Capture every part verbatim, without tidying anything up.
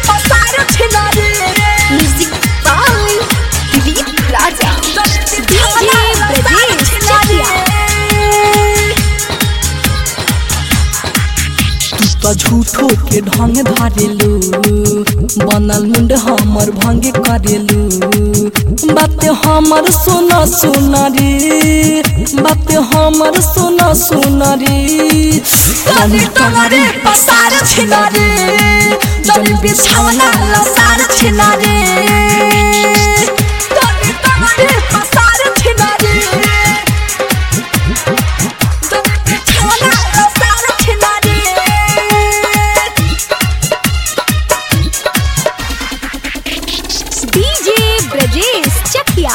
पसार छिना रे music by Dilip Raja DJ Brajesh Chakiya. तो झूठो के ढंग धरेलू बनल मुंड हमर भंग करेलू बात हमर सुन सुन रे बात हमर सुन सुन रे तनी तंगरे पसार छिना रे जनी बिछावना लसार छिना रे तनी तंगरे पसार छिना रे जनी बिछावना लसार छिना रे। डीजे ब्रजेश चकिया।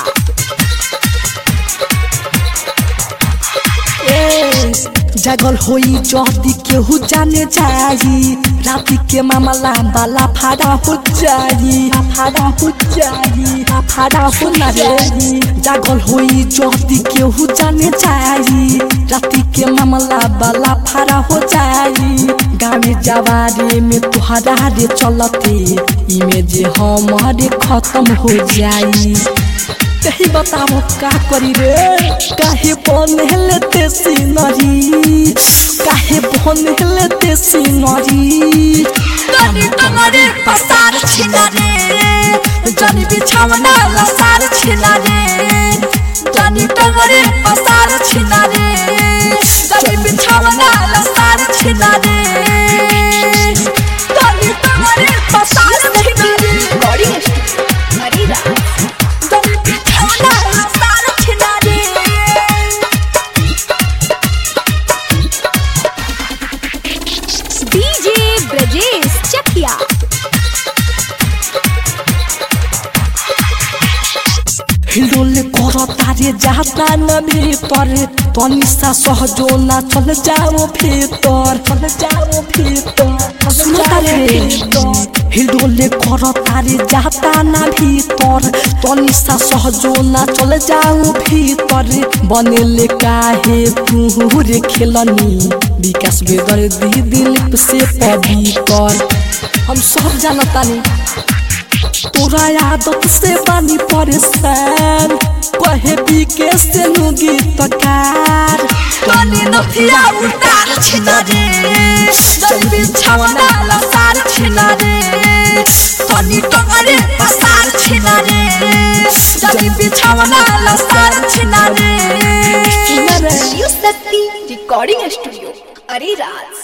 जगल होई जदी केहू जाने जाई राती के मामला बाला फाड़ा हो जाई फाड़ा हो जाई फाड़ा हो ना रे जगल होई जदी केहू जाने जाई राती के मामला बाला फाड़ा हो जाई गाँव जवारे में तुहरा रे चलते इमे जे हमारे खत्म हो जाई कहीं बताओ का करी रे काहे बनले ते सीनरी काहे बनले ते सीनरी तनी तंगरे पसार छिना रे जनी बिछावना लसार छिना रे तनी तंगरे पसार छिना रे जनी बिछावना लसार छिना रे तनी तंगरे पसार छिना रे गौरी हरी रात डीजे ब्रजेश चकिया। हिलोले करो तारे जाता न भीतर तनिसा सहजो ना चल जाओ भीतर चल जाओ भीतर सुनो तारे हिलोले करो तारे जाता न भीतर तनिसा सहजो ना चल जाओ भीतर बनेले काहे तू रे खेलनी विकास बेदर दी दिल से पबी कर हम सब जानतानी तोरा आदत से बानी परेशान कहे बीके से नु गीतकार तनी नथिया उतार छिना रे जनी बिछावना लसार छिना रे तनी तंगरे पसार छिना रे जनी बिछावना लसार छिना रे शिव शक्ति रिकॉर्डिंग स्टूडियो अरे राज।